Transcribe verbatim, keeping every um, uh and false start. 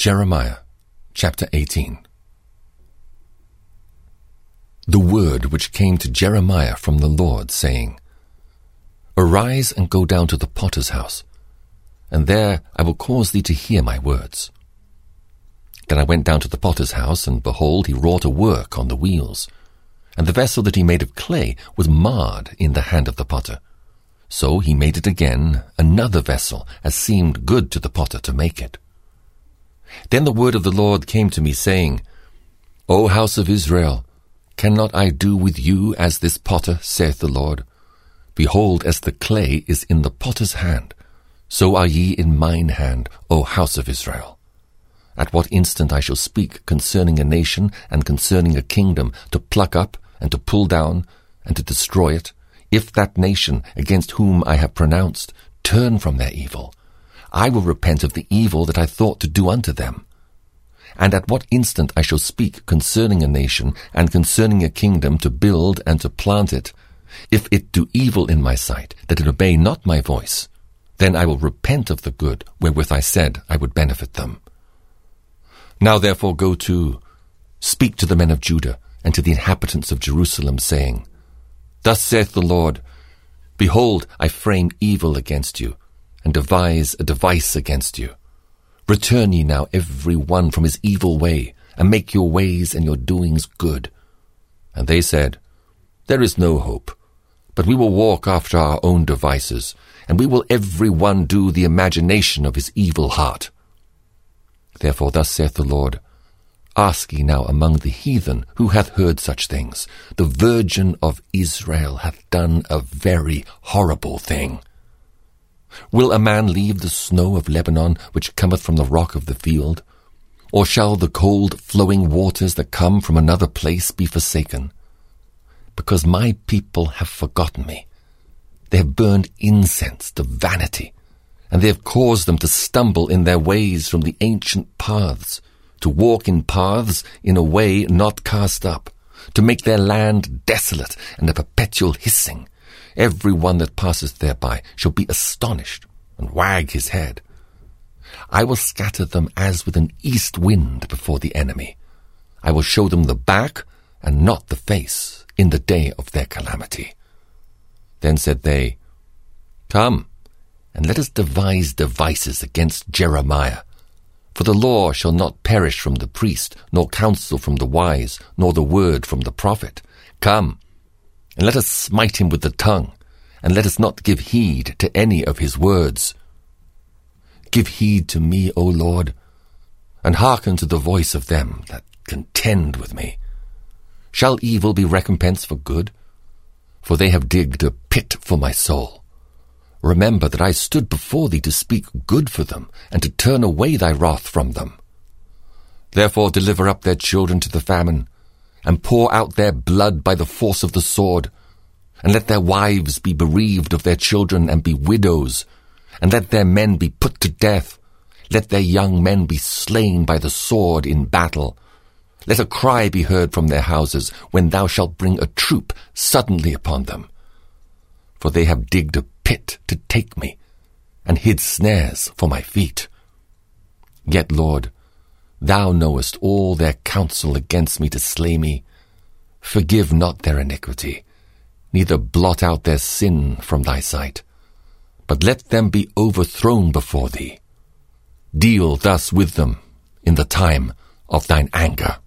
Jeremiah chapter eighteen. The word which came to Jeremiah from the Lord, saying, Arise and go down to the potter's house, and there I will cause thee to hear my words. Then I went down to the potter's house, and behold, he wrought a work on the wheels, and the vessel that he made of clay was marred in the hand of the potter. So he made it again, another vessel, as seemed good to the potter to make it. Then the word of the Lord came to me, saying, O house of Israel, cannot I do with you as this potter, saith the Lord? Behold, as the clay is in the potter's hand, so are ye in mine hand, O house of Israel. At what instant I shall speak concerning a nation and concerning a kingdom, to pluck up and to pull down and to destroy it, if that nation against whom I have pronounced turn from their evil, I will repent of the evil that I thought to do unto them. And at what instant I shall speak concerning a nation and concerning a kingdom, to build and to plant it, if it do evil in my sight, that it obey not my voice, then I will repent of the good wherewith I said I would benefit them. Now therefore go to, speak to the men of Judah and to the inhabitants of Jerusalem, saying, Thus saith the Lord, Behold, I frame evil against you, and devise a device against you. Return ye now every one from his evil way, and make your ways and your doings good. And they said, There is no hope, but we will walk after our own devices, and we will every one do the imagination of his evil heart. Therefore thus saith the Lord, Ask ye now among the heathen, who hath heard such things? The Virgin of Israel hath done a very horrible thing. Will a man leave the snow of Lebanon, which cometh from the rock of the field? Or shall the cold flowing waters that come from another place be forsaken? Because my people have forgotten me. They have burned incense to vanity, and they have caused them to stumble in their ways from the ancient paths, to walk in paths in a way not cast up, to make their land desolate and a perpetual hissing. Every one that passeth thereby shall be astonished and wag his head. I will scatter them as with an east wind before the enemy. I will show them the back and not the face in the day of their calamity. Then said they, Come, and let us devise devices against Jeremiah. For the law shall not perish from the priest, nor counsel from the wise, nor the word from the prophet. Come, and let us smite him with the tongue, and let us not give heed to any of his words. Give heed to me, O Lord, and hearken to the voice of them that contend with me. Shall evil be recompense for good? For they have digged a pit for my soul. Remember that I stood before thee to speak good for them, and to turn away thy wrath from them. Therefore deliver up their children to the famine, and pour out their blood by the force of the sword, and let their wives be bereaved of their children, and be widows, and let their men be put to death. Let their young men be slain by the sword in battle. Let a cry be heard from their houses, when thou shalt bring a troop suddenly upon them. For they have digged a pit to take me, and hid snares for my feet. Yet, Lord, thou knowest all their counsel against me to slay me. Forgive not their iniquity, neither blot out their sin from thy sight, but let them be overthrown before thee. Deal thus with them in the time of thine anger.